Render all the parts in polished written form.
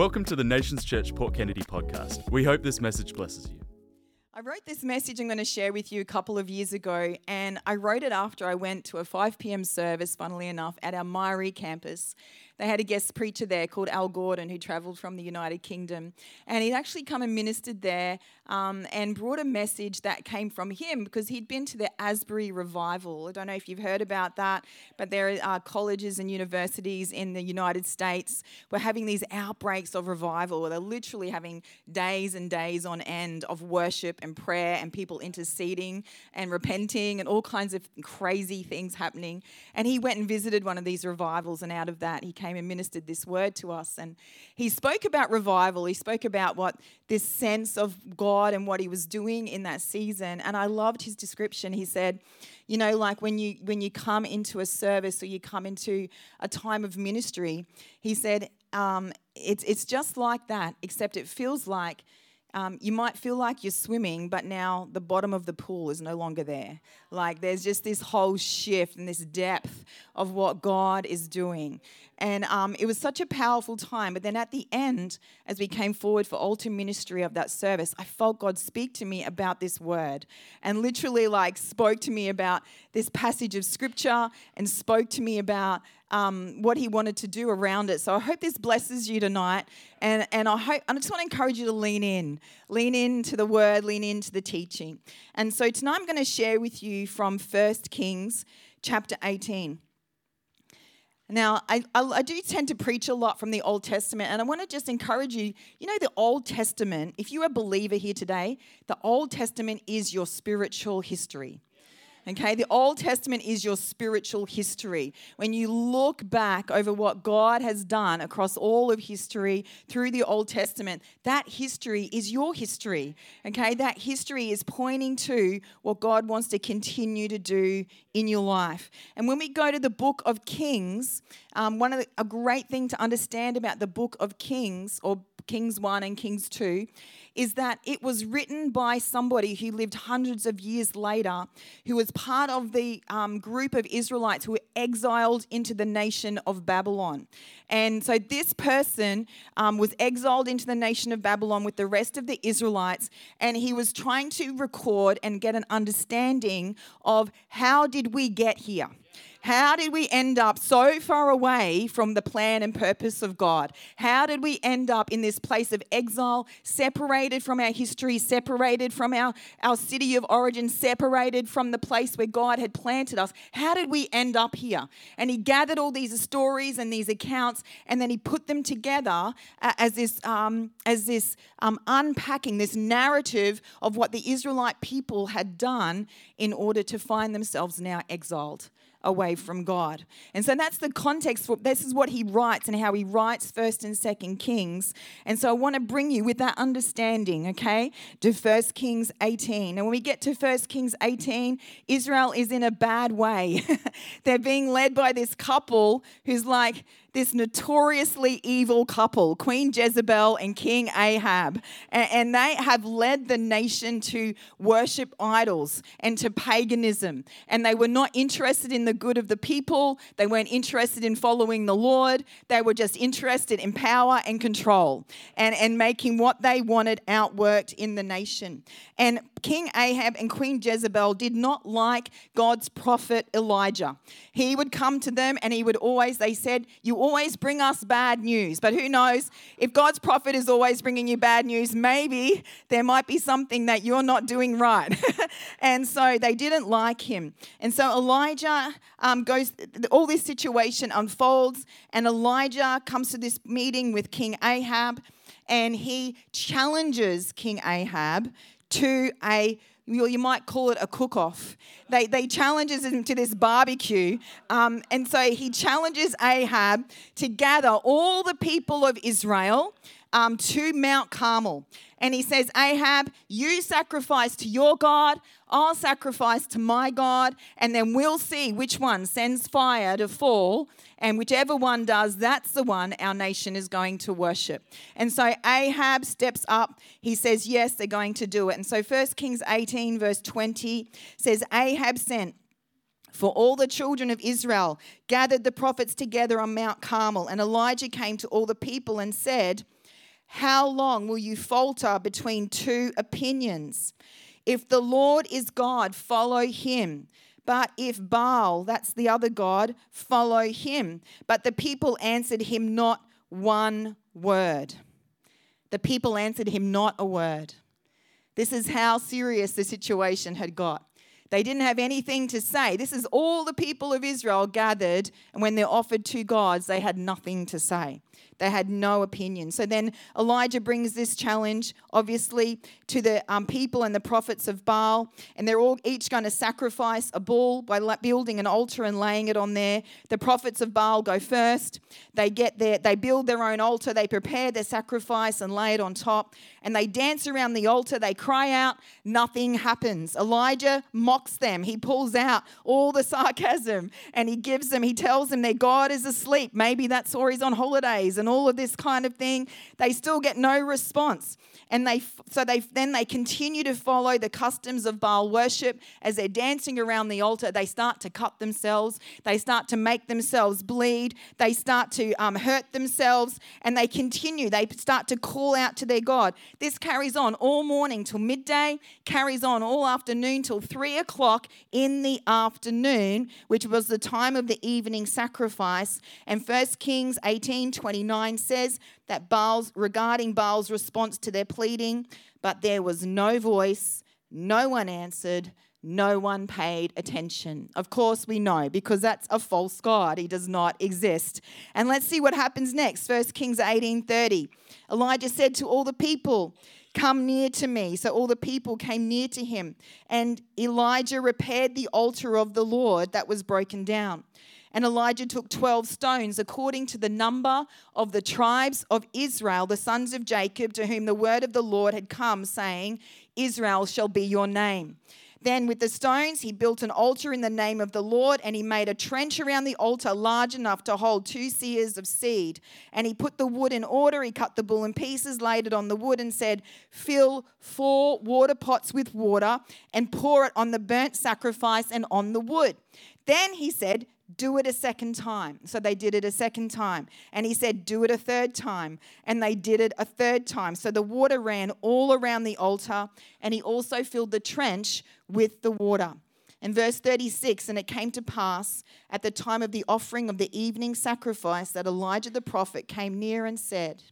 Welcome to the Nations Church Port Kennedy podcast. We hope this message blesses you. I wrote this message I'm going to share with you a couple of years ago, and I wrote it after I went to a 5 p.m. service, funnily enough, at our Mairie campus. They had a guest preacher there called Al Gordon who travelled from the United Kingdom, and he'd actually come and ministered there and brought a message that came from him because he'd been to the Asbury Revival. I don't know if you've heard about that, but there are colleges and universities in the United States were having these outbreaks of revival where they're literally having days and days on end of worship and prayer and people interceding and repenting and all kinds of crazy things happening. And he went and visited one of these revivals, and out of that he came and ministered this word to us. And he spoke about revival. He spoke about what this sense of God and what he was doing in that season. And I loved his description. He said, you know, like when you come into a service or you come into a time of ministry, he said, it's just like that, except it feels like you might feel like you're swimming, but now the bottom of the pool is no longer there. Like there's just this whole shift and this depth of what God is doing. And it was such a powerful time. But then at the end, as we came forward for altar ministry of that service, I felt God speak to me about this word and literally like spoke to me about this passage of scripture and spoke to me about what he wanted to do around it. So I hope this blesses you tonight. And I just want to encourage you to lean into the word, lean into the teaching. And so tonight I'm going to share with you from 1 Kings chapter 18. Now, I do tend to preach a lot from the Old Testament, and I want to just encourage you, you know, the Old Testament, if you're a believer here today, the Old Testament is your spiritual history. Okay, the Old Testament is your spiritual history. When you look back over what God has done across all of history through the Old Testament, that history is your history. Okay, that history is pointing to what God wants to continue to do in your life. And when we go to the book of Kings, a great thing to understand about the book of Kings, or Kings 1 and Kings 2, is that it was written by somebody who lived hundreds of years later, who was part of the group of Israelites who were exiled into the nation of Babylon. And so this person was exiled into the nation of Babylon with the rest of the Israelites, and he was trying to record and get an understanding of how did we get here? How did we end up so far away from the plan and purpose of God? How did we end up in this place of exile, separated from our history, separated from our city of origin, separated from the place where God had planted us? How did we end up here? And he gathered all these stories and these accounts, and then he put them together as this unpacking, this narrative of what the Israelite people had done in order to find themselves now exiled away from God. And so that's the context for this is what he writes and how he writes 1st and 2nd Kings. And so I want to bring you with that understanding, okay, to 1 Kings 18. And when we get to 1 Kings 18, Israel is in a bad way. They're being led by this couple who's like this notoriously evil couple, Queen Jezebel and King Ahab. And they have led the nation to worship idols and to paganism. And they were not interested in the good of the people. They weren't interested in following the Lord. They were just interested in power and control and making what they wanted outworked in the nation. And King Ahab and Queen Jezebel did not like God's prophet Elijah. He would come to them and they said, you always bring us bad news. But who knows, if God's prophet is always bringing you bad news, maybe there might be something that you're not doing right. And so they didn't like him. And so Elijah all this situation unfolds, and Elijah comes to this meeting with King Ahab, and he challenges King Ahab to you might call it a cook-off. They challenges him to this barbecue. And so he challenges Ahab to gather all the people of Israel to Mount Carmel. And he says, Ahab, you sacrifice to your God, I'll sacrifice to my God, and then we'll see which one sends fire to fall, and whichever one does, that's the one our nation is going to worship. And so Ahab steps up. He says, yes, they're going to do it. And so 1 Kings 18 verse 20 says, Ahab sent for all the children of Israel, gathered the prophets together on Mount Carmel, and Elijah came to all the people and said, how long will you falter between two opinions? If the Lord is God, follow him. But if Baal, that's the other god, follow him. But the people answered him not one word. The people answered him not a word. This is how serious the situation had got. They didn't have anything to say. This is all the people of Israel gathered, and when they're offered two gods, they had nothing to say. They had no opinion. So then Elijah brings this challenge, obviously, to the people and the prophets of Baal. And they're all each going to sacrifice a bull by building an altar and laying it on there. The prophets of Baal go first. They build their own altar. They prepare their sacrifice and lay it on top. And they dance around the altar. They cry out. Nothing happens. Elijah mocks them. He pulls out all the sarcasm and he tells them their God is asleep. Maybe that's or he's on holidays and all of this kind of thing. They still get no response. And they continue to follow the customs of Baal worship. As they're dancing around the altar, they start to cut themselves. They start to make themselves bleed. They start to hurt themselves. And they continue. They start to call out to their God. This carries on all morning till midday, carries on all afternoon till 3 o'clock in the afternoon, which was the time of the evening sacrifice. And 1 Kings 18:29 says that regarding Baal's response to their pleading, but there was no voice, no one answered, no one paid attention. Of course we know, because that's a false god. He does not exist. And let's see what happens next. 1 Kings 18:30. Elijah said to all the people, come near to me. So all the people came near to him. And Elijah repaired the altar of the Lord that was broken down. And Elijah took 12 stones according to the number of the tribes of Israel, the sons of Jacob, to whom the word of the Lord had come, saying, Israel shall be your name. Then with the stones he built an altar in the name of the Lord, and he made a trench around the altar large enough to hold 2 seahs of seed. And he put the wood in order. He cut the bull in pieces, laid it on the wood, and said, fill 4 water pots with water and pour it on the burnt sacrifice and on the wood. Then he said, do it a second time. So they did it a second time. And he said, do it a third time. And they did it a third time. So the water ran all around the altar, and he also filled the trench with the water. In verse 36, and it came to pass at the time of the offering of the evening sacrifice that Elijah the prophet came near and said,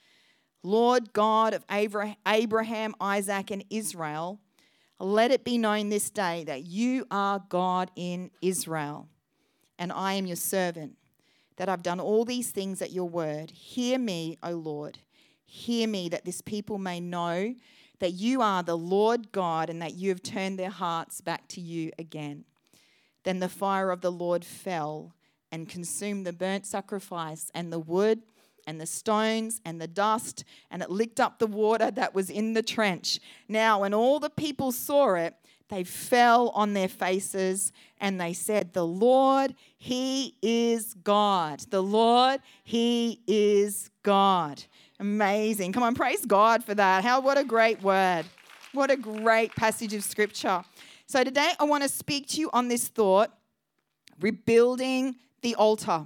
Lord God of Abraham, Isaac, and Israel, let it be known this day that you are God in Israel, and I am your servant, that I've done all these things at your word. Hear me, O Lord. Hear me, that this people may know that you are the Lord God, and that you have turned their hearts back to you again. Then the fire of the Lord fell and consumed the burnt sacrifice and the wood and the stones and the dust, and it licked up the water that was in the trench. Now, when all the people saw it, they fell on their faces and they said, the Lord, he is God. The Lord, he is God. Amazing. Come on, praise God for that. What a great word. What a great passage of scripture. So today I want to speak to you on this thought, rebuilding the altar.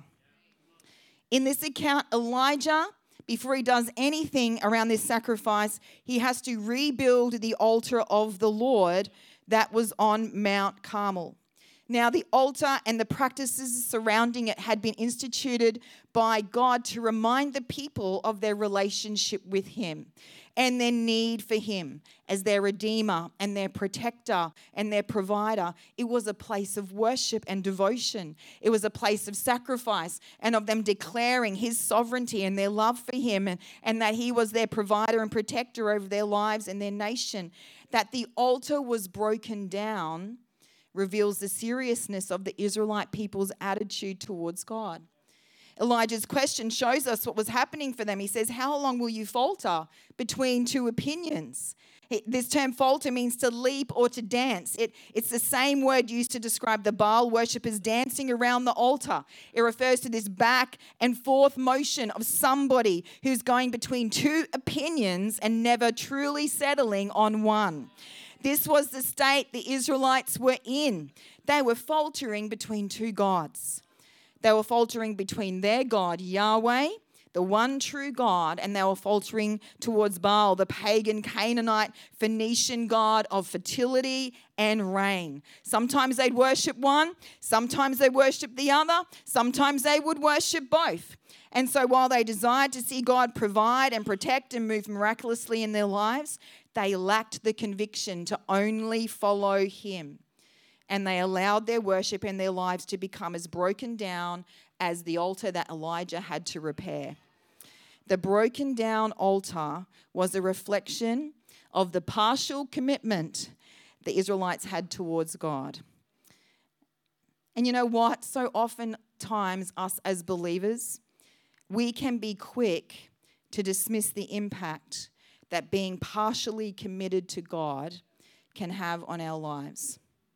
In this account, Elijah, before he does anything around this sacrifice, he has to rebuild the altar of the Lord that was on Mount Carmel. Now, the altar and the practices surrounding it had been instituted by God to remind the people of their relationship with him and their need for him as their redeemer and their protector and their provider. It was a place of worship and devotion. It was a place of sacrifice and of them declaring his sovereignty and their love for him, and that he was their provider and protector over their lives and their nation. That the altar was broken down reveals the seriousness of the Israelite people's attitude towards God. Elijah's question shows us what was happening for them. He says, how long will you falter between two opinions? This term falter means to leap or to dance. It's the same word used to describe the Baal worshippers dancing around the altar. It refers to this back and forth motion of somebody who's going between two opinions and never truly settling on one. This was the state the Israelites were in. They were faltering between two gods. They were faltering between their God, Yahweh, the one true God, and they were faltering towards Baal, the pagan Canaanite Phoenician god of fertility and rain. Sometimes they'd worship one, sometimes they worship the other, sometimes they would worship both. And so while they desired to see God provide and protect and move miraculously in their lives, they lacked the conviction to only follow him. And they allowed their worship and their lives to become as broken down as the altar that Elijah had to repair. The broken down altar was a reflection of the partial commitment the Israelites had towards God. And you know what? So oftentimes us as believers, we can be quick to dismiss the impact that being partially committed to God can have on our lives.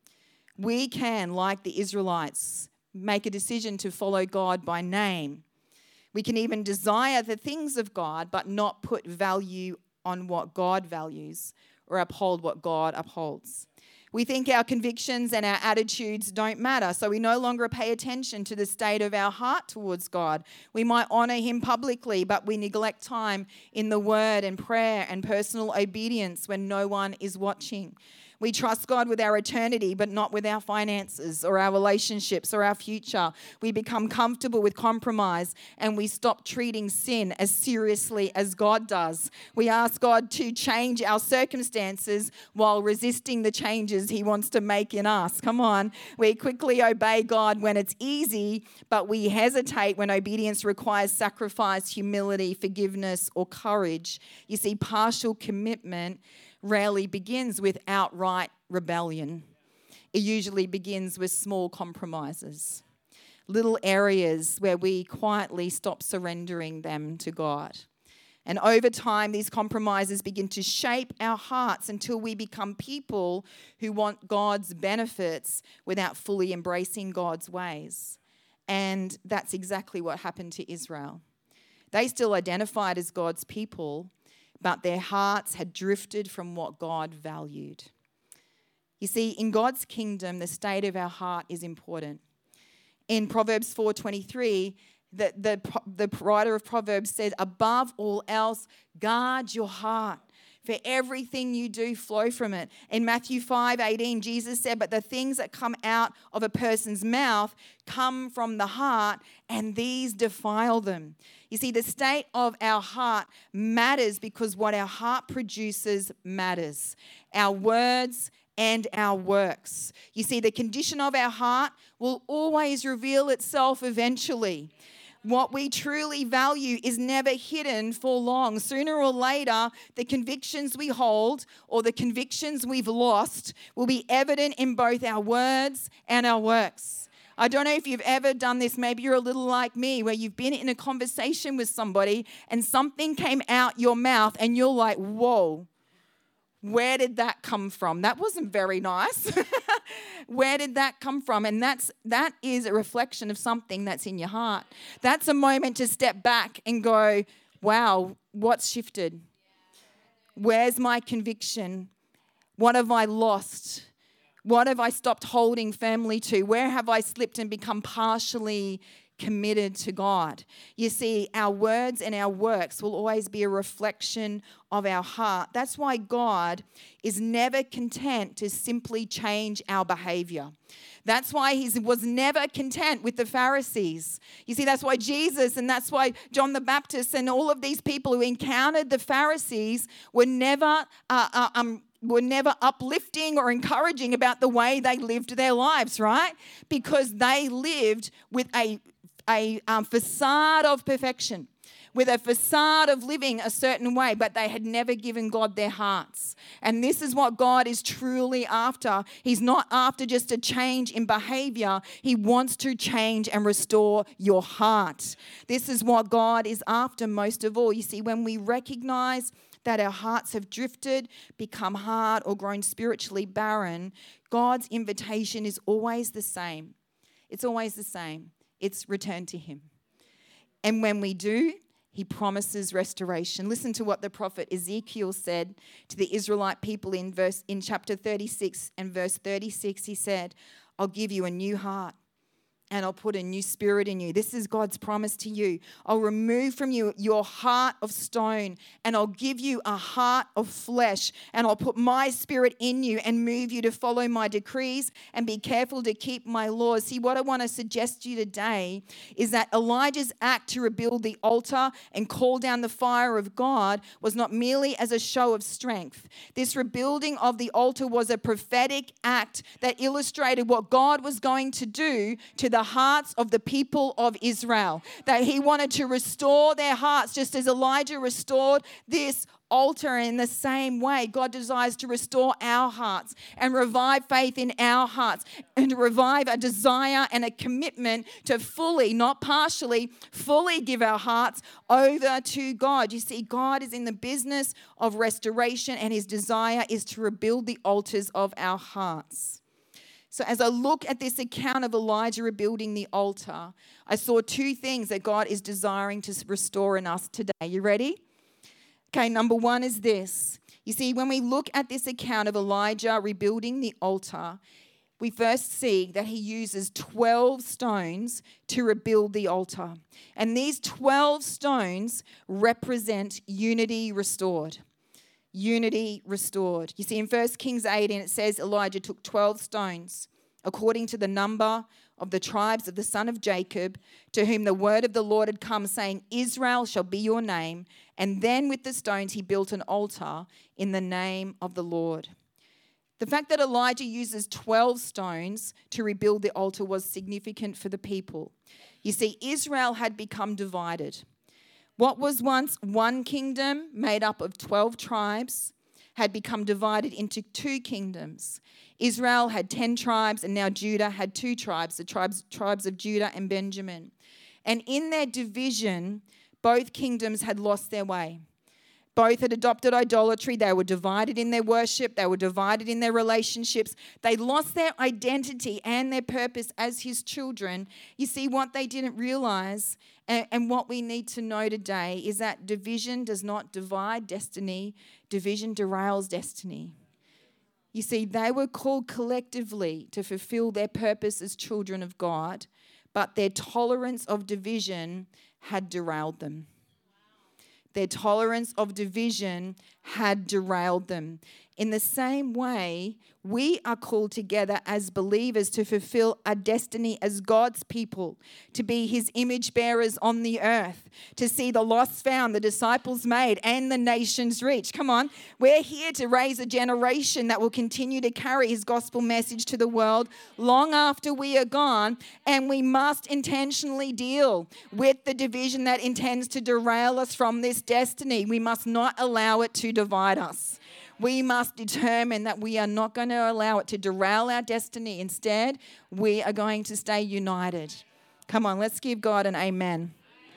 We can, like the Israelites, make a decision to follow God by name. We can even desire the things of God, but not put value on what God values or uphold what God upholds. We think our convictions and our attitudes don't matter, so we no longer pay attention to the state of our heart towards God. We might honor him publicly, but we neglect time in the word and prayer and personal obedience when no one is watching. We trust God with our eternity, but not with our finances or our relationships or our future. We become comfortable with compromise and we stop treating sin as seriously as God does. We ask God to change our circumstances while resisting the changes he wants to make in us. Come on. We quickly obey God when it's easy, but we hesitate when obedience requires sacrifice, humility, forgiveness, or courage. You see, partial commitment rarely begins with outright rebellion. It usually begins with small compromises, little areas where we quietly stop surrendering them to God. And over time, these compromises begin to shape our hearts until we become people who want God's benefits without fully embracing God's ways. And that's exactly what happened to Israel. They still identified as God's people, but their hearts had drifted from what God valued. You see, in God's kingdom, the state of our heart is important. In Proverbs 4:23, the writer of Proverbs said, above all else, guard your heart, for everything you do flow from it. In Matthew 5:18, Jesus said, but the things that come out of a person's mouth come from the heart, and these defile them. You see, the state of our heart matters because what our heart produces matters. Our words and our works. You see, the condition of our heart will always reveal itself eventually. What we truly value is never hidden for long. Sooner or later, the convictions we hold or the convictions we've lost will be evident in both our words and our works. I don't know if you've ever done this. Maybe you're a little like me, where you've been in a conversation with somebody and something came out your mouth and you're like, whoa, where did that come from? That wasn't very nice. Where did that come from? And that is a reflection of something that's in your heart. That's a moment to step back and go, wow, what's shifted? Where's my conviction? What have I lost? What have I stopped holding firmly to? Where have I slipped and become partially committed to God? You see, our words and our works will always be a reflection of our heart. That's why God is never content to simply change our behavior. That's why he was never content with the Pharisees. You see, that's why Jesus and that's why John the Baptist and all of these people who encountered the Pharisees were never uplifting or encouraging about the way they lived their lives, right? Because they lived with a facade of perfection, with a facade of living a certain way, but they had never given God their hearts. And this is what God is truly after. He's not after just a change in behavior. He wants to change and restore your heart. This is what God is after most of all. You see, when we recognize that our hearts have drifted, become hard, or grown spiritually barren, God's invitation is always the same. It's always the same. It's return to him. And when we do, he promises restoration. Listen to what the prophet Ezekiel said to the Israelite people in chapter 36 and verse 36. He said, I'll give you a new heart and I'll put a new spirit in you. This is God's promise to you. I'll remove from you your heart of stone, and I'll give you a heart of flesh, and I'll put my spirit in you and move you to follow my decrees and be careful to keep my laws. See, what I want to suggest to you today is that Elijah's act to rebuild the altar and call down the fire of God was not merely as a show of strength. This rebuilding of the altar was a prophetic act that illustrated what God was going to do to the hearts of the people of Israel, that he wanted to restore their hearts just as Elijah restored this altar. In the same way, God desires to restore our hearts and revive faith in our hearts and to revive a desire and a commitment to fully, not partially, fully give our hearts over to God. You see, God is in the business of restoration, and his desire is to rebuild the altars of our hearts. So as I look at this account of Elijah rebuilding the altar, I saw two things that God is desiring to restore in us today. You ready? Okay, number one is this. You see, when we look at this account of Elijah rebuilding the altar, we first see that he uses 12 stones to rebuild the altar. And these 12 stones represent unity restored. Unity restored. You see, in 1 Kings 18, it says Elijah took 12 stones, according to the number of the tribes of the son of Jacob, to whom the word of the Lord had come, saying, Israel shall be your name. And then with the stones he built an altar in the name of the Lord. The fact that Elijah uses 12 stones to rebuild the altar was significant for the people. You see, Israel had become divided. What was once one kingdom made up of 12 tribes had become divided into two kingdoms. Israel had 10 tribes, and now Judah had 2 tribes, the tribes of Judah and Benjamin. And in their division, both kingdoms had lost their way. Both had adopted idolatry. They were divided in their worship. They were divided in their relationships. They lost their identity and their purpose as his children. You see, what they didn't realize and what we need to know today is that division does not divide destiny. Division derails destiny. You see, they were called collectively to fulfill their purpose as children of God, but their tolerance of division had derailed them. Their tolerance of division had derailed them. In the same way, we are called together as believers to fulfill a destiny as God's people, to be his image bearers on the earth, to see the lost found, the disciples made, and the nations reached. Come on, we're here to raise a generation that will continue to carry his gospel message to the world long after we are gone, and we must intentionally deal with the division that intends to derail us from this destiny. We must not allow it to divide us. We must determine that we are not going to allow it to derail our destiny. Instead, we are going to stay united. Come on, let's give God an amen.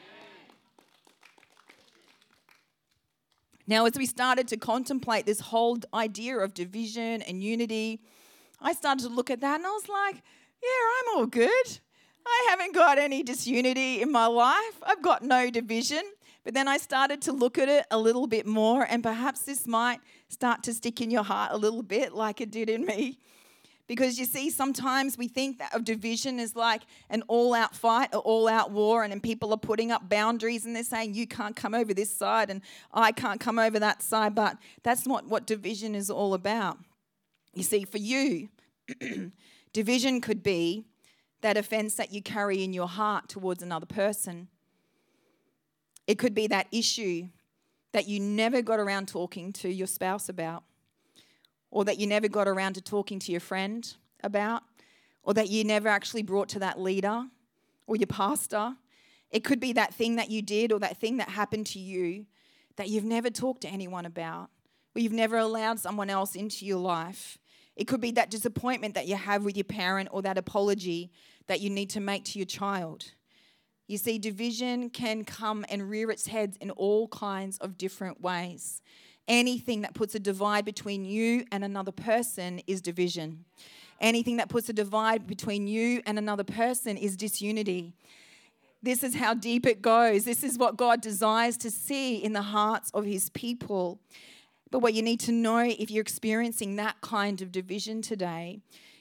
Now, as we started to contemplate this whole idea of division and unity, I started to look at that and I was like, yeah, I'm all good. I haven't got any disunity in my life. I've got no division. But then I started to look at it a little bit more, and perhaps this might start to stick in your heart a little bit like it did in me. Because you see, sometimes we think that of division as like an all-out fight, an all-out war, and then people are putting up boundaries and they're saying, you can't come over this side and I can't come over that side. But that's not what division is all about. You see, for you, division could be that offense that you carry in your heart towards another person. It could be that issue that you never got around talking to your spouse about, or that you never got around to talking to your friend about, or that you never actually brought to that leader or your pastor. It could be that thing that you did or that thing that happened to you that you've never talked to anyone about, or you've never allowed someone else into your life. It could be that disappointment that you have with your parent, or that apology that you need to make to your child. You see, division can come and rear its head in all kinds of different ways. Anything that puts a divide between you and another person is division. Anything that puts a divide between you and another person is disunity. This is how deep it goes. This is what God desires to see in the hearts of his people. But what you need to know, if you're experiencing that kind of division today,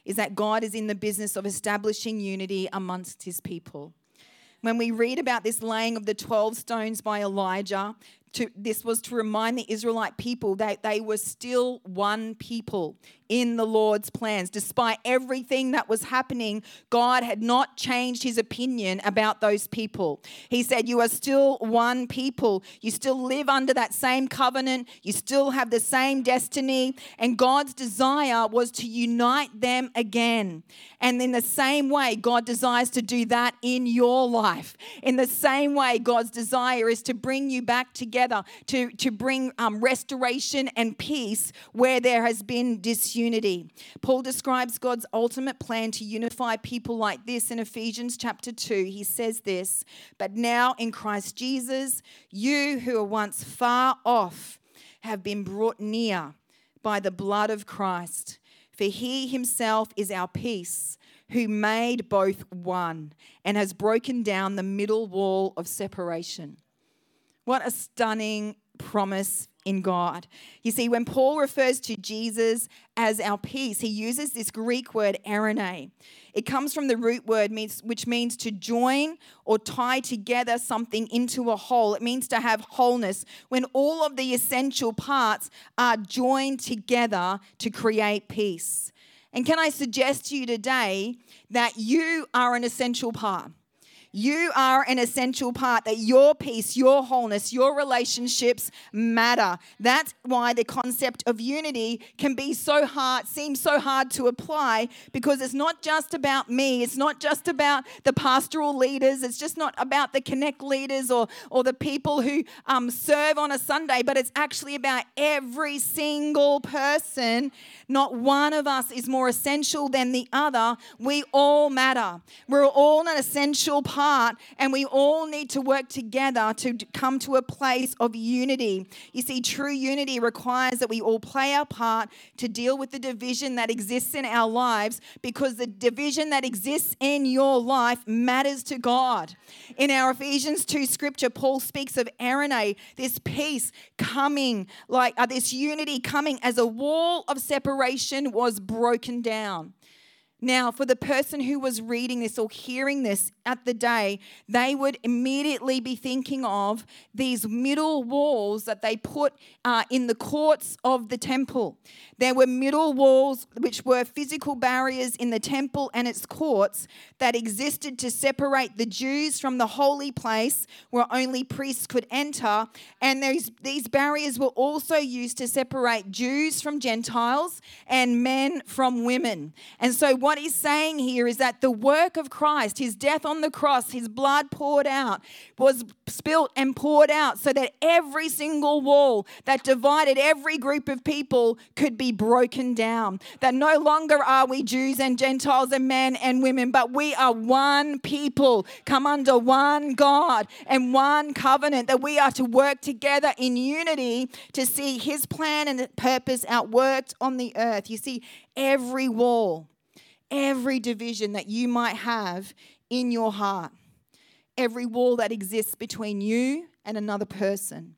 is that God is in the business of establishing unity amongst his people. When we read about this laying of the 12 stones by Elijah, this was to remind the Israelite people that they were still one people in the Lord's plans. Despite everything that was happening, God had not changed his opinion about those people. He said, you are still one people. You still live under that same covenant. You still have the same destiny. And God's desire was to unite them again. And in the same way, God desires to do that in your life. In the same way, God's desire is to bring you back together, to bring restoration and peace where there has been disunity. Paul describes God's ultimate plan to unify people like this in Ephesians chapter 2. He says this, but now in Christ Jesus, you who were once far off have been brought near by the blood of Christ. For he himself is our peace, who made both one and has broken down the middle wall of separation. What a stunning promise in God. You see, when Paul refers to Jesus as our peace, he uses this Greek word eirene. It comes from the root word which means to join or tie together something into a whole. It means to have wholeness when all of the essential parts are joined together to create peace. And can I suggest to you today that you are an essential part? You are an essential part, that your peace, your wholeness, your relationships matter. That's why the concept of unity can be seems so hard to apply, because it's not just about me. It's not just about the pastoral leaders. It's just not about the Connect leaders or the people who serve on a Sunday, but it's actually about every single person. Not one of us is more essential than the other. We all matter. We're all an essential part, and we all need to work together to come to a place of unity. You see, true unity requires that we all play our part to deal with the division that exists in our lives, because the division that exists in your life matters to God. In our Ephesians 2 scripture, Paul speaks of eirene, this peace coming, this unity coming as a wall of separation was broken down. Now, for the person who was reading this or hearing this at the day, they would immediately be thinking of these middle walls that they put in the courts of the temple. There were middle walls which were physical barriers in the temple and its courts that existed to separate the Jews from the holy place where only priests could enter. And these barriers were also used to separate Jews from Gentiles and men from women. And so what he's saying here is that the work of Christ, his death on the cross, his blood poured out, was spilt and poured out so that every single wall that divided every group of people could be broken down. That no longer are we Jews and Gentiles and men and women, but we are one people, come under one God and one covenant, that we are to work together in unity to see his plan and purpose outworked on the earth. You see, every wall, every division that you might have in your heart, every wall that exists between you and another person,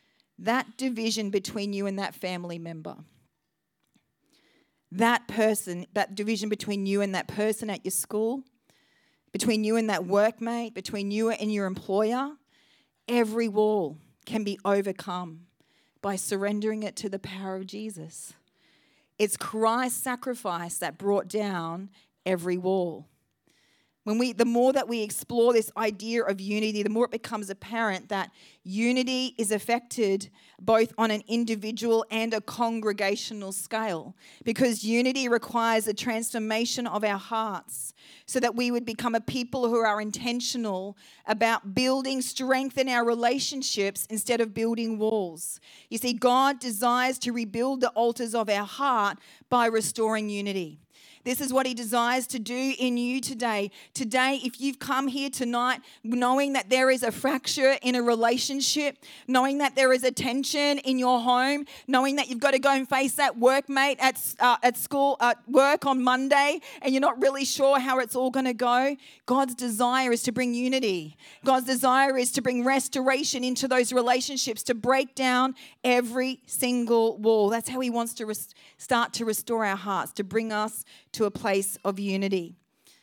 that division between you and that family member, that person, that division between you and that person at your school, between you and that workmate, between you and your employer, every wall can be overcome by surrendering it to the power of Jesus. It's Christ's sacrifice that brought down every wall. The more that we explore this idea of unity, the more it becomes apparent that unity is affected both on an individual and a congregational scale, because unity requires a transformation of our hearts so that we would become a people who are intentional about building strength in our relationships instead of building walls. You see, God desires to rebuild the altars of our heart by restoring unity. This is what he desires to do in you today. Today, if you've come here tonight knowing that there is a fracture in a relationship, knowing that there is a tension in your home, knowing that you've got to go and face that workmate at school, at work on Monday, and you're not really sure how it's all going to go, God's desire is to bring unity. God's desire is to bring restoration into those relationships, to break down every single wall. That's how he wants to start to restore our hearts, to bring us to a place of unity.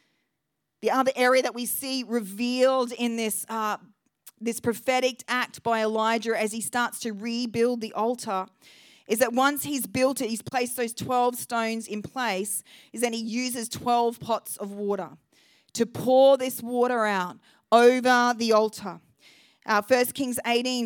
The other area that we see revealed in this prophetic act by Elijah as he starts to rebuild the altar is that once he's built it, he's placed those 12 stones in place, is that he uses 12 pots of water to pour this water out over the altar. 1 Kings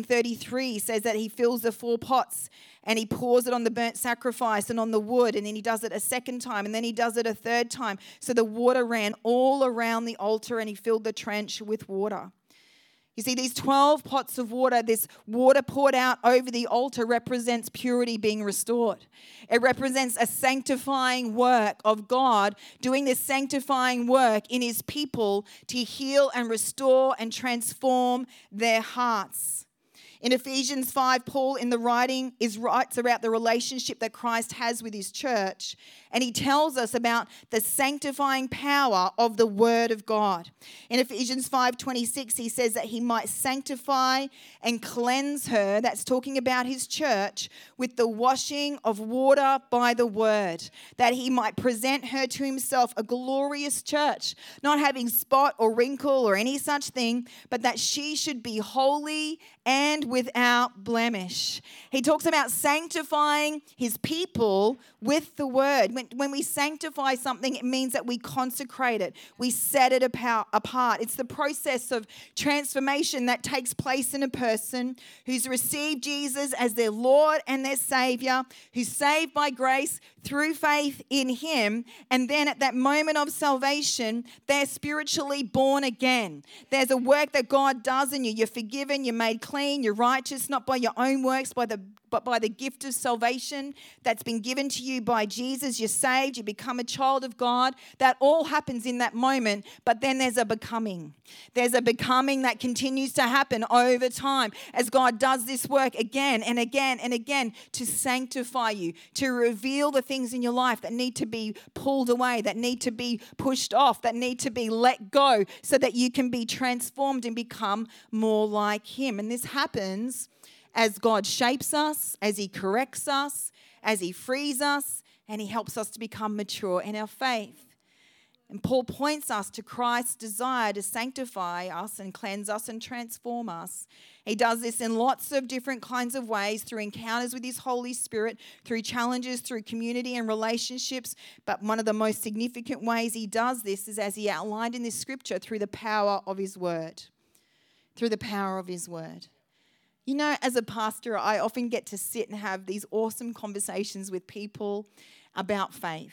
18:33 says that he fills the 4 pots and he pours it on the burnt sacrifice and on the wood, and then he does it a second time, and then he does it a third time. So the water ran all around the altar and he filled the trench with water. You see, these 12 pots of water, this water poured out over the altar represents purity being restored. It represents a sanctifying work of God doing this sanctifying work in his people to heal and restore and transform their hearts. In Ephesians 5, Paul in the writing writes about the relationship that Christ has with his church. And he tells us about the sanctifying power of the word of God. In Ephesians 5:26, he says that he might sanctify and cleanse her, that's talking about his church, with the washing of water by the word, that he might present her to himself a glorious church, not having spot or wrinkle or any such thing, but that she should be holy and without blemish. He talks about sanctifying his people with the word. When we sanctify something, it means that we consecrate it. We set it apart. It's the process of transformation that takes place in a person who's received Jesus as their Lord and their Savior, who's saved by grace through faith in him, and then at that moment of salvation, they're spiritually born again. There's a work that God does in you. You're forgiven, you're made clean, you're righteous, not by your own works, but by the gift of salvation that's been given to you by Jesus. You're saved, you become a child of God. That all happens in that moment, but then there's a becoming. There's a becoming that continues to happen over time as God does this work again and again and again to sanctify you, to reveal the things in your life that need to be pulled away, that need to be pushed off, that need to be let go so that you can be transformed and become more like him. And this happens as God shapes us, as he corrects us, as he frees us, and he helps us to become mature in our faith. And Paul points us to Christ's desire to sanctify us and cleanse us and transform us. He does this in lots of different kinds of ways, through encounters with his Holy Spirit, through challenges, through community and relationships. But one of the most significant ways he does this is, as he outlined in this scripture, through the power of his word. Through the power of his word. You know, as a pastor, I often get to sit and have these awesome conversations with people about faith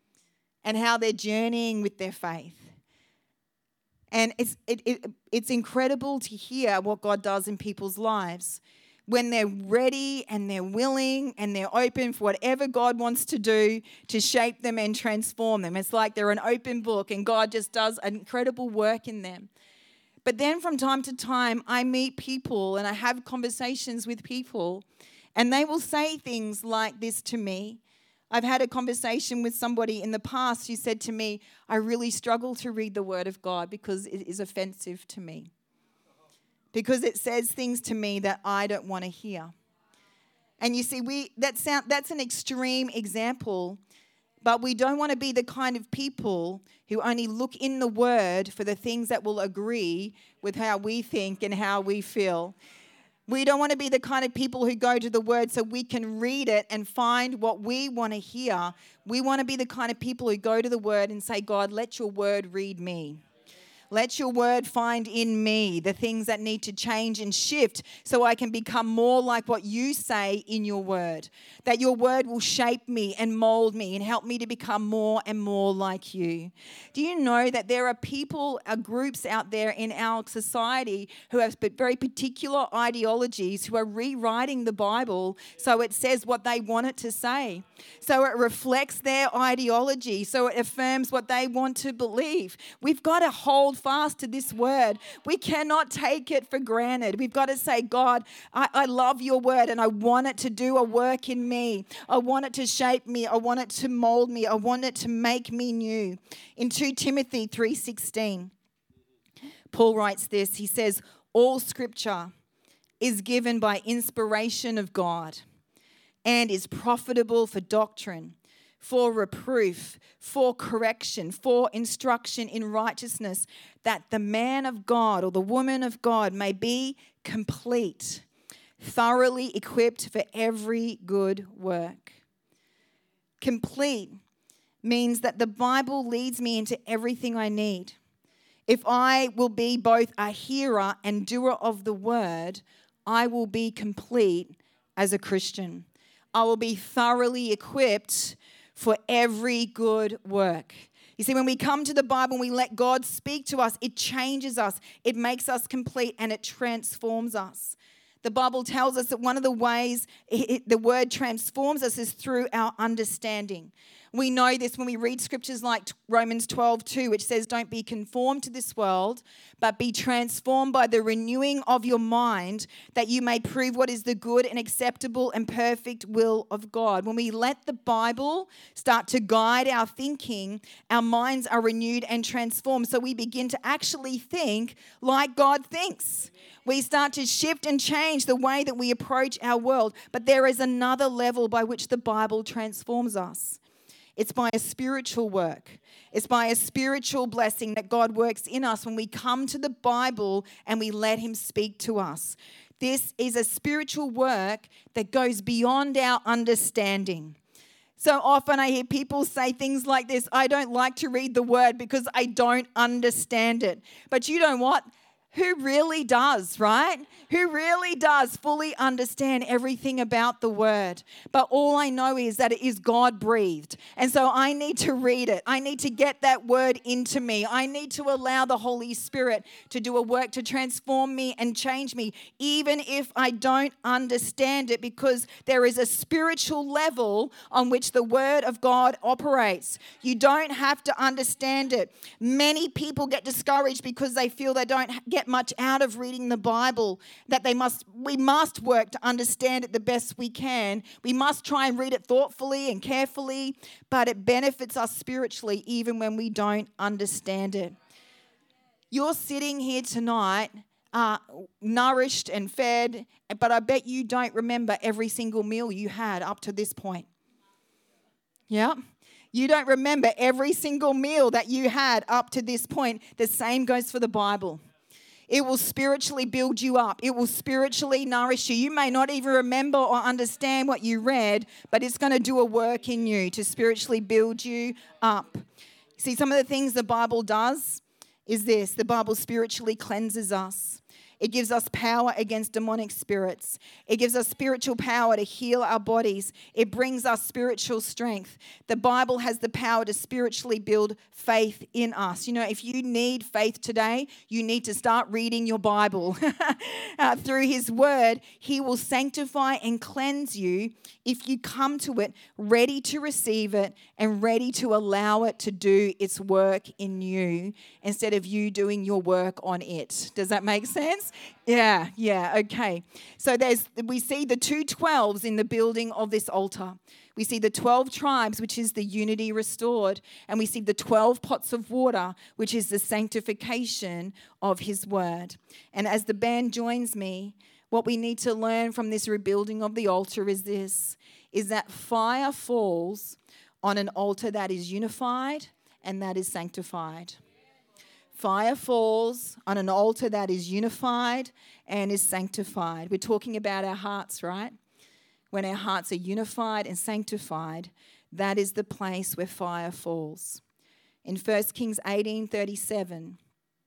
and how they're journeying with their faith. And it's incredible to hear what God does in people's lives when they're ready and they're willing and they're open for whatever God wants to do to shape them and transform them. It's like they're an open book and God just does an incredible work in them. But then from time to time, I meet people and I have conversations with people, and they will say things like this to me. I've had a conversation with somebody in the past who said to me, I really struggle to read the Word of God because it is offensive to me. Because it says things to me that I don't want to hear. And you see, that's an extreme example. But we don't want to be the kind of people who only look in the Word for the things that will agree with how we think and how we feel. We don't want to be the kind of people who go to the Word so we can read it and find what we want to hear. We want to be the kind of people who go to the Word and say, God, let your Word read me. Let your word find in me the things that need to change and shift so I can become more like what you say in your word. That your word will shape me and mold me and help me to become more and more like you. Do you know that there are people, groups out there in our society who have very particular ideologies who are rewriting the Bible so it says what they want it to say. So it reflects their ideology, so it affirms what they want to believe. We've got to hold fast to this word. We cannot take it for granted. We've got to say, God, I love your word and I want it to do a work in me. I want it to shape me. I want it to mold me. I want it to make me new. In 2 Timothy 3:16, Paul writes this. He says, all scripture is given by inspiration of God and is profitable for doctrine, for reproof, for correction, for instruction in righteousness, that the man of God or the woman of God may be complete, thoroughly equipped for every good work. Complete means that the Bible leads me into everything I need. If I will be both a hearer and doer of the word, I will be complete as a Christian. I will be thoroughly equipped for every good work. You see, when we come to the Bible and we let God speak to us, it changes us, it makes us complete, and it transforms us. The Bible tells us that one of the ways the word transforms us is through our understanding. We know this when we read scriptures like Romans 12:2, which says, don't be conformed to this world, but be transformed by the renewing of your mind, that you may prove what is the good and acceptable and perfect will of God. When we let the Bible start to guide our thinking, our minds are renewed and transformed. So we begin to actually think like God thinks. We start to shift and change the way that we approach our world. But there is another level by which the Bible transforms us. It's by a spiritual work. It's by a spiritual blessing that God works in us when we come to the Bible and we let Him speak to us. This is a spiritual work that goes beyond our understanding. So often I hear people say things like this, I don't like to read the word because I don't understand it. But you know what? Who really does, right? Who really does fully understand everything about the word? But all I know is that it is God-breathed. And so I need to read it. I need to get that word into me. I need to allow the Holy Spirit to do a work to transform me and change me, even if I don't understand it, because there is a spiritual level on which the word of God operates. You don't have to understand it. Many people get discouraged because they feel they don't get much out of reading the Bible, that we must work to understand it the best we can. We must try and read it thoughtfully and carefully, but it benefits us spiritually even when we don't understand it. You're sitting here tonight nourished and fed, but I bet you don't remember every single meal you had up to this point. Yeah? You don't remember every single meal that you had up to this point. The same goes for the Bible. It will spiritually build you up. It will spiritually nourish you. You may not even remember or understand what you read, but it's going to do a work in you to spiritually build you up. See, some of the things the Bible does is this. The Bible spiritually cleanses us. It gives us power against demonic spirits. It gives us spiritual power to heal our bodies. It brings us spiritual strength. The Bible has the power to spiritually build faith in us. You know, if you need faith today, you need to start reading your Bible. Through His Word, He will sanctify and cleanse you if you come to it ready to receive it and ready to allow it to do its work in you instead of you doing your work on it. Does that make sense? Yeah, okay. So we see the 2 12s in the building of this altar. We see the 12 tribes, which is the unity restored, and we see the 12 pots of water, which is the sanctification of His word. And as the band joins me, what we need to learn from this rebuilding of the altar is this, is that fire falls on an altar that is unified and that is sanctified. Fire falls on an altar that is unified and is sanctified. We're talking about our hearts, right? When our hearts are unified and sanctified, that is the place where fire falls. In 1 Kings 18:37,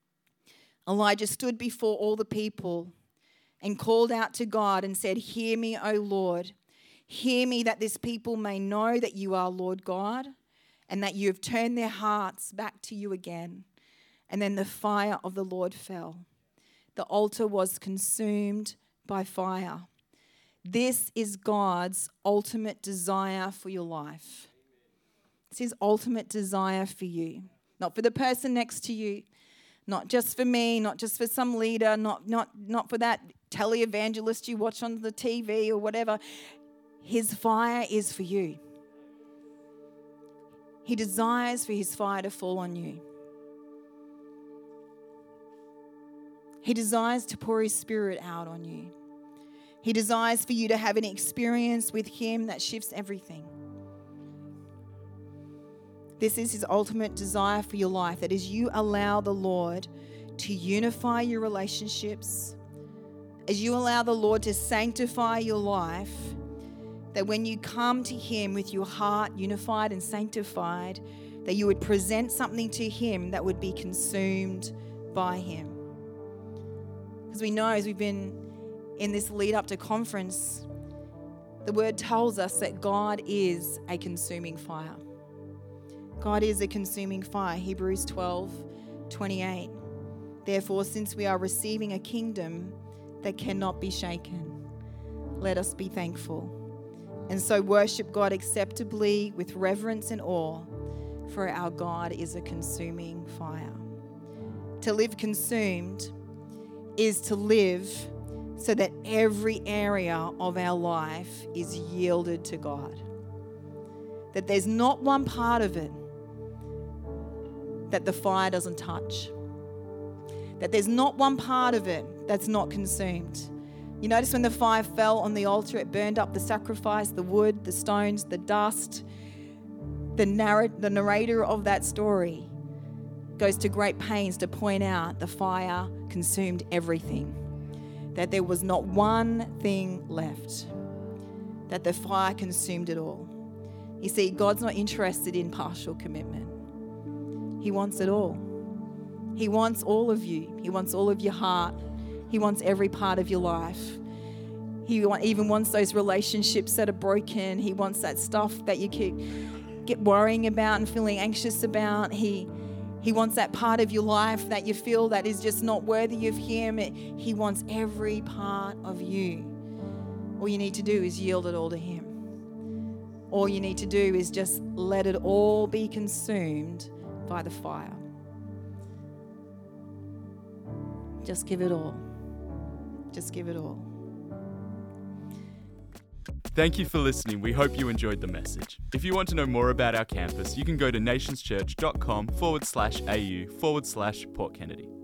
Elijah stood before all the people and called out to God and said, "Hear me, O Lord. Hear me, that this people may know that you are Lord God and that you have turned their hearts back to you again." And then the fire of the Lord fell. The altar was consumed by fire. This is God's ultimate desire for your life. It's His ultimate desire for you. Not for the person next to you, not just for me, not just for some leader, not for that televangelist you watch on the TV or whatever. His fire is for you. He desires for His fire to fall on you. He desires to pour His Spirit out on you. He desires for you to have an experience with Him that shifts everything. This is his ultimate desire for your life, that as you allow the Lord to unify your relationships, as you allow the Lord to sanctify your life, that when you come to him with your heart unified and sanctified, that you would present something to him that would be consumed by him. Because we know, as we've been in this lead up to conference, the word tells us that God is a consuming fire. God is a consuming fire. Hebrews 12:28. Therefore, since we are receiving a kingdom that cannot be shaken, let us be thankful. And so worship God acceptably with reverence and awe, for our God is a consuming fire. To live consumed is to live so that every area of our life is yielded to God. That there's not one part of it that the fire doesn't touch. That there's not one part of it that's not consumed. You notice when the fire fell on the altar, it burned up the sacrifice, the wood, the stones, the dust. The narrator of that story goes to great pains to point out the fire consumed everything. That there was not one thing left. That the fire consumed it all. You see, God's not interested in partial commitment. He wants it all. He wants all of you. He wants all of your heart. He wants every part of your life. He even wants those relationships that are broken. He wants that stuff that you get worrying about and feeling anxious about. He wants that part of your life that you feel that is just not worthy of him. He wants every part of you. All you need to do is yield it all to him. All you need to do is just let it all be consumed by the fire. Just give it all. Just give it all. Thank you for listening. We hope you enjoyed the message. If you want to know more about our campus, you can go to nationschurch.com/au/Port Kennedy.